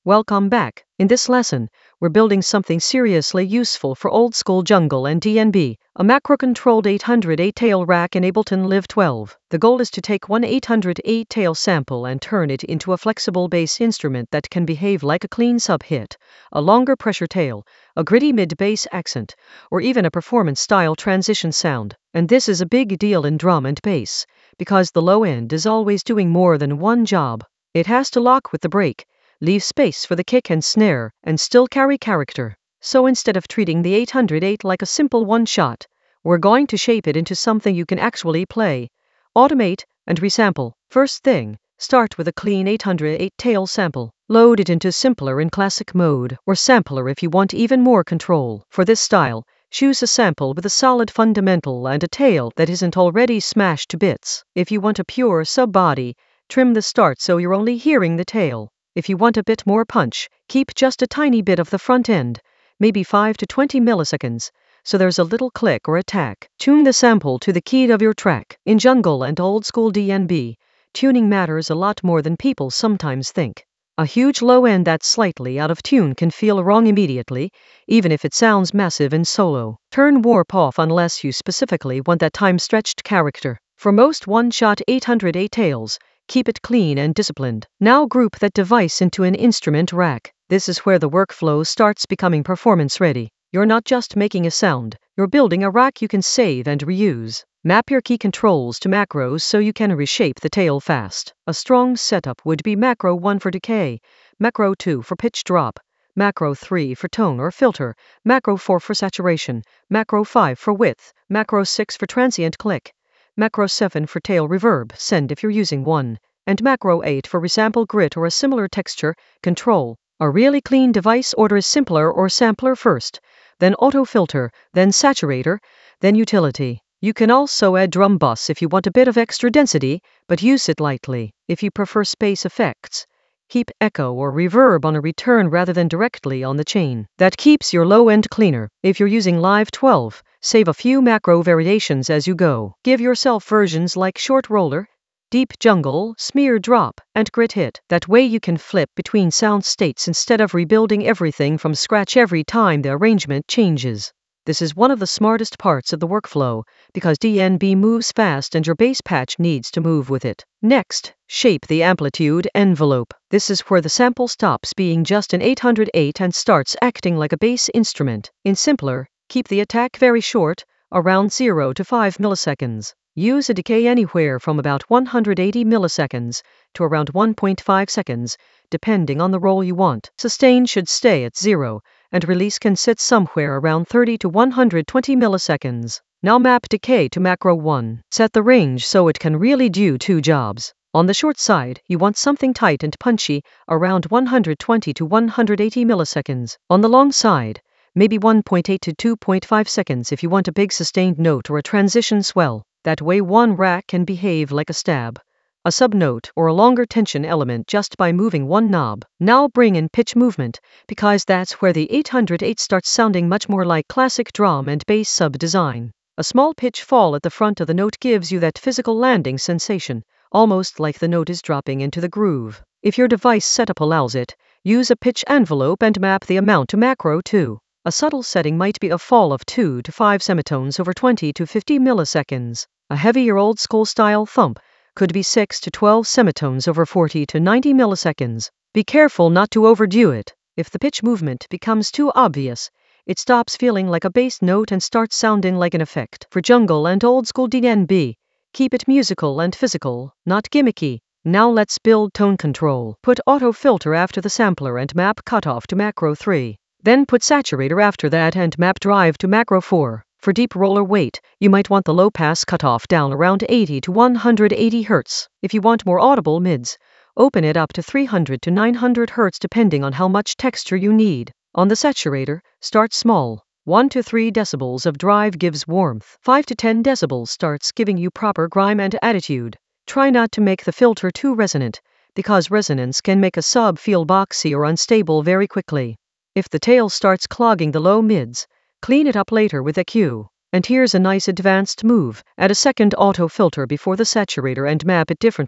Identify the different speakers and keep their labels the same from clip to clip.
Speaker 1: Welcome back. In this lesson, we're building something seriously useful for old school jungle and DNB, a macro-controlled 808-tail rack in Ableton Live 12. The goal is to take one 808-tail sample and turn it into a flexible bass instrument that can behave like a clean sub-hit, a longer pressure tail, a gritty mid-bass accent, or even a performance-style transition sound. And this is a big deal in drum and bass, because the low end is always doing more than one job. It has to lock with the break, leave space for the kick and snare, and still carry character. So instead of treating the 808 like a simple one-shot, we're going to shape it into something you can actually play, automate, and resample. First thing, start with a clean 808-tail sample. Load it into Simpler in classic mode, or Sampler if you want even more control. For this style, choose a sample with a solid fundamental and a tail that isn't already smashed to bits. If you want a pure sub-body, trim the start so you're only hearing the tail. If you want a bit more punch, keep just a tiny bit of the front end, maybe 5 to 20 milliseconds, so there's a little click or attack. Tune the sample to the key of your track. In jungle and old school DNB, tuning matters a lot more than people sometimes think. A huge low end that's slightly out of tune can feel wrong immediately, even if it sounds massive in solo. Turn warp off unless you specifically want that time-stretched character. For most one-shot 808 tails, keep it clean and disciplined. Now group that device into an instrument rack. This is where the workflow starts becoming performance-ready. You're not just making a sound, you're building a rack you can save and reuse. Map your key controls to macros so you can reshape the tail fast. A strong setup would be macro 1 for decay, macro 2 for pitch drop, macro 3 for tone or filter, macro 4 for saturation, macro 5 for width, macro 6 for transient click, macro 7 for tail reverb, send if you're using one, and macro 8 for resample grit or a similar texture, control. A really clean device orders Simpler or Sampler first, then auto filter, then saturator, then utility. You can also add drum bus if you want a bit of extra density, but use it lightly. If you prefer space effects, keep echo or reverb on a return rather than directly on the chain. That keeps your low end cleaner. If you're using Live 12, save a few macro variations as you go. Give yourself versions like short roller, deep jungle, smear drop, and grit hit. That way you can flip between sound states instead of rebuilding everything from scratch every time the arrangement changes. This is one of the smartest parts of the workflow, because DNB moves fast and your bass patch needs to move with it. Next, shape the amplitude envelope. This is where the sample stops being just an 808 and starts acting like a bass instrument. In Simpler, keep the attack very short, around 0 to 5 milliseconds. Use a decay anywhere from about 180 milliseconds to around 1.5 seconds, depending on the role you want. Sustain should stay at 0, and release can sit somewhere around 30 to 120 milliseconds. Now map decay to macro 1. Set the range so it can really do two jobs. On the short side, you want something tight and punchy, around 120 to 180 milliseconds. On the long side, maybe 1.8 to 2.5 seconds if you want a big sustained note or a transition swell. That way one rack can behave like a stab, a subnote, or a longer tension element just by moving one knob. Now bring in pitch movement, because that's where the 808 starts sounding much more like classic drum and bass sub-design. A small pitch fall at the front of the note gives you that physical landing sensation, almost like the note is dropping into the groove. If your device setup allows it, use a pitch envelope and map the amount to macro 2. A subtle setting might be a fall of 2 to 5 semitones over 20 to 50 milliseconds. A heavier old-school style thump could be 6 to 12 semitones over 40 to 90 milliseconds. Be careful not to overdo it. If the pitch movement becomes too obvious, it stops feeling like a bass note and starts sounding like an effect. For jungle and old-school DNB, keep it musical and physical, not gimmicky. Now let's build tone control. Put auto filter after the sampler and map cutoff to macro 3. Then put saturator after that and map drive to macro 4. For deep roller weight, you might want the low pass cutoff down around 80 to 180 Hz. If you want more audible mids, open it up to 300 to 900 Hz depending on how much texture you need. On the saturator, start small. 1 to 3 decibels of drive gives warmth. 5 to 10 decibels starts giving you proper grime and attitude. Try not to make the filter too resonant, because resonance can make a sub feel boxy or unstable very quickly. If the tail starts clogging the low mids, clean it up later with EQ. And here's a nice advanced move. Add a second auto filter before the saturator and map it differently.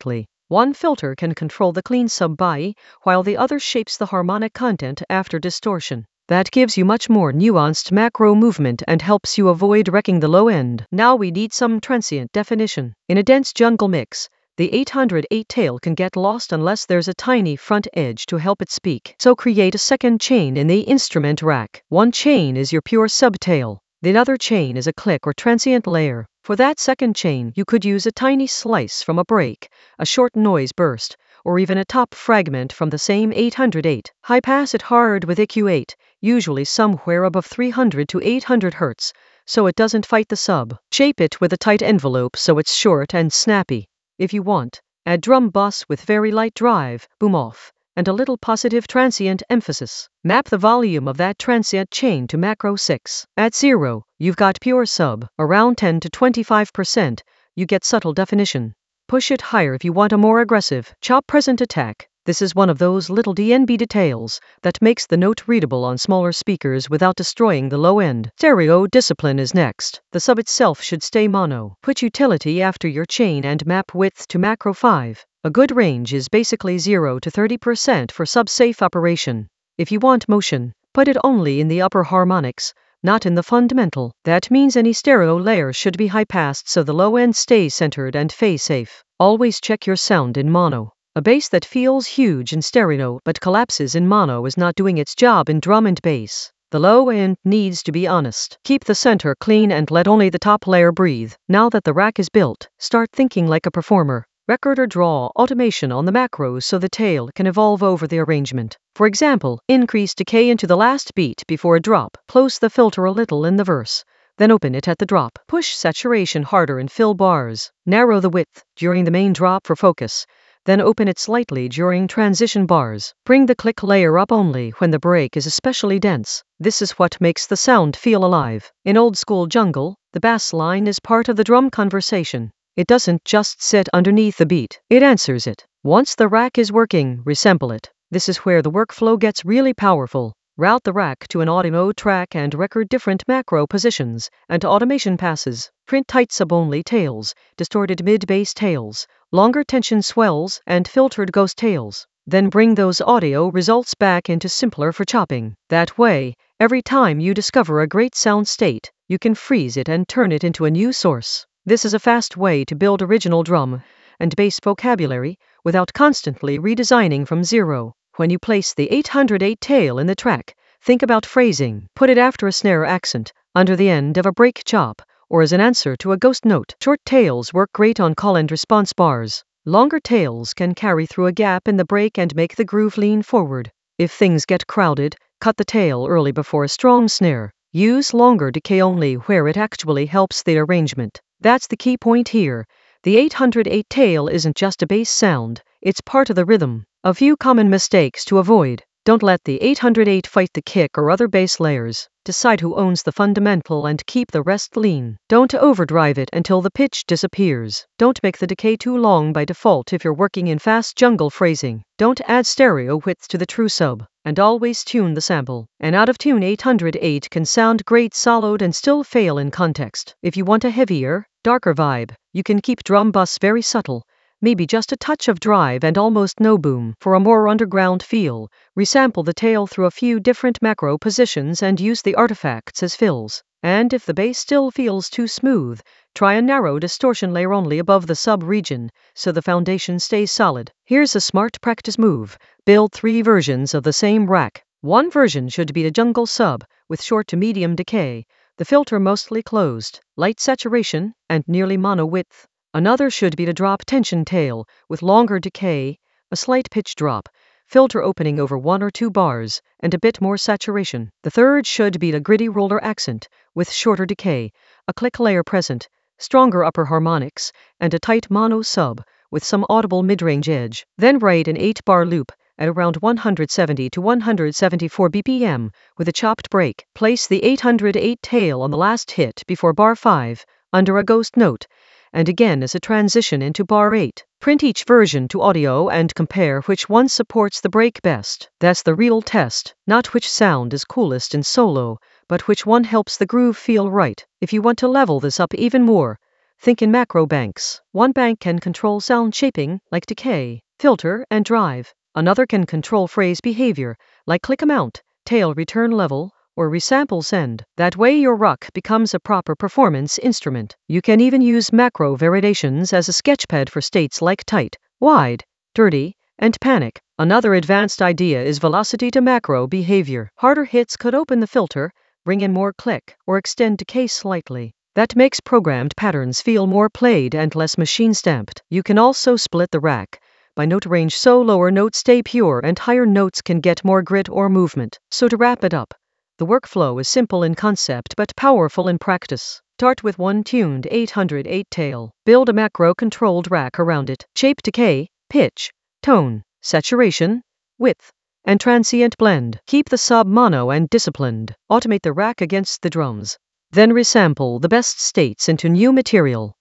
Speaker 1: One filter can control the clean sub-body, while the other shapes the harmonic content after distortion. That gives you much more nuanced macro movement and helps you avoid wrecking the low end. Now we need some transient definition. In a dense jungle mix, the 808 tail can get lost unless there's a tiny front edge to help it speak. So create a second chain in the instrument rack. One chain is your pure subtail. The other chain is a click or transient layer. For that second chain, you could use a tiny slice from a break, a short noise burst, or even a top fragment from the same 808. High pass it hard with EQ8, usually somewhere above 300 to 800 Hz, so it doesn't fight the sub. Shape it with a tight envelope so it's short and snappy. If you want, add drum bus with very light drive, boom off, and a little positive transient emphasis. Map the volume of that transient chain to macro 6. At 0, you've got pure sub. Around 10 to 25%, you get subtle definition. Push it higher if you want a more aggressive, chop present attack. This is one of those little DNB details that makes the note readable on smaller speakers without destroying the low end. Stereo discipline is next. The sub itself should stay mono. Put utility after your chain and map width to macro 5. A good range is basically 0 to 30% for sub-safe operation. If you want motion, put it only in the upper harmonics, not in the fundamental. That means any stereo layer should be high-passed so the low end stays centered and phase safe. Always check your sound in mono. A bass that feels huge in stereo but collapses in mono is not doing its job in drum and bass. The low end needs to be honest. Keep the center clean and let only the top layer breathe. Now that the rack is built, start thinking like a performer. Record or draw automation on the macros so the tail can evolve over the arrangement. For example, increase decay into the last beat before a drop. Close the filter a little in the verse. Then open it at the drop. Push saturation harder and fill bars. Narrow the width during the main drop for focus. Then open it slightly during transition bars. Bring the click layer up only when the break is especially dense. This is what makes the sound feel alive. In old school jungle, the bass line is part of the drum conversation. It doesn't just sit underneath the beat, it answers it. Once the rack is working, resample it. This is where the workflow gets really powerful. Route the rack to an audio track and record different macro positions and automation passes. Print tight sub-only tails, distorted mid-bass tails, longer tension swells, and filtered ghost tails. Then bring those audio results back into simpler for chopping. That way, every time you discover a great sound state, you can freeze it and turn it into a new source. This is a fast way to build original drum and bass vocabulary without constantly redesigning from zero. When you place the 808 tail in the track, think about phrasing. Put it after a snare accent, under the end of a break chop, or as an answer to a ghost note. Short tails work great on call and response bars. Longer tails can carry through a gap in the break and make the groove lean forward. If things get crowded, cut the tail early before a strong snare. Use longer decay only where it actually helps the arrangement. That's the key point here. The 808 tail isn't just a bass sound, it's part of the rhythm. A few common mistakes to avoid. Don't let the 808 fight the kick or other bass layers. Decide who owns the fundamental and keep the rest lean. Don't overdrive it until the pitch disappears. Don't make the decay too long by default if you're working in fast jungle phrasing. Don't add stereo width to the true sub. And always tune the sample. An out-of-tune 808 can sound great soloed and still fail in context. If you want a heavier, darker vibe, you can keep drum bus very subtle. Maybe just a touch of drive and almost no boom. For a more underground feel, resample the tail through a few different macro positions and use the artifacts as fills. And if the bass still feels too smooth, try a narrow distortion layer only above the sub-region, so the foundation stays solid. Here's a smart practice move. Build 3 versions of the same rack. One version should be a jungle sub, with short to medium decay, the filter mostly closed, light saturation, and nearly mono width. Another should be the drop tension tail, with longer decay, a slight pitch drop, filter opening over 1 or 2 bars, and a bit more saturation. The third should be the gritty roller accent, with shorter decay, a click layer present, stronger upper harmonics, and a tight mono sub, with some audible mid-range edge. Then write an 8-bar loop, at around 170 to 174 BPM, with a chopped break. Place the 808 tail on the last hit before bar 5, under a ghost note, and again as a transition into bar 8. Print each version to audio and compare which one supports the break best. That's the real test, not which sound is coolest in solo, but which one helps the groove feel right. If you want to level this up even more, Think in macro banks. One bank can control sound shaping, like decay, filter, and drive. Another can control phrase behavior, like click amount, tail return level, or resample send. That way your ruck becomes a proper performance instrument. You can even use macro validations as a sketchpad for states like tight, wide, dirty, and panic. Another advanced idea is velocity to macro behavior. Harder hits could open the filter, bring in more click, or extend decay slightly. That makes programmed patterns feel more played and less machine stamped. You can also split the rack by note range so lower notes stay pure and higher notes can get more grit or movement. So to wrap it up, the workflow is simple in concept but powerful in practice. Start with one tuned 808 tail. Build a macro-controlled rack around it. Shape decay, pitch, tone, saturation, width, and transient blend. Keep the sub mono and disciplined. Automate the rack against the drums. Then resample the best states into new material.